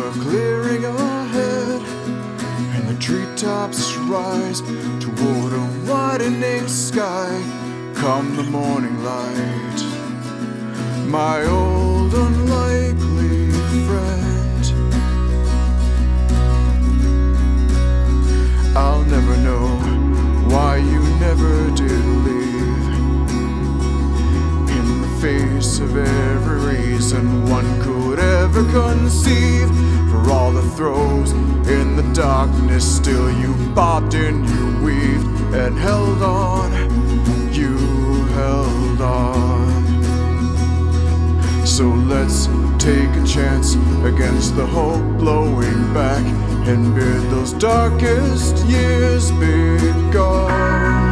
a clearing ahead, and the treetops rise toward a widening sky. Come the morning light, my old unlikely friend. I'll never know why you never did leave. In the face of every reason one could ever conceive, for all the throes in the darkness, still you bobbed and you weaved and held on. You held on. So let's take a chance against the hope blowing back, and bid those darkest years be gone.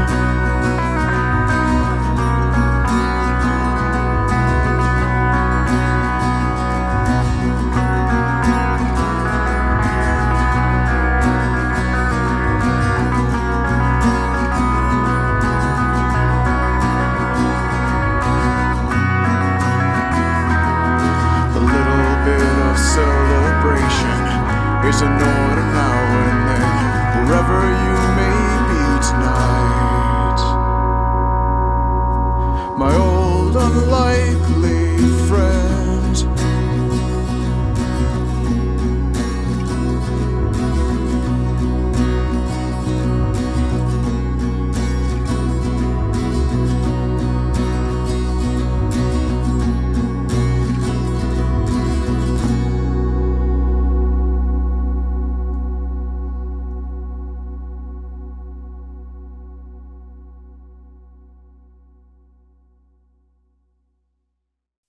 Celebration is in order now and then. Wherever you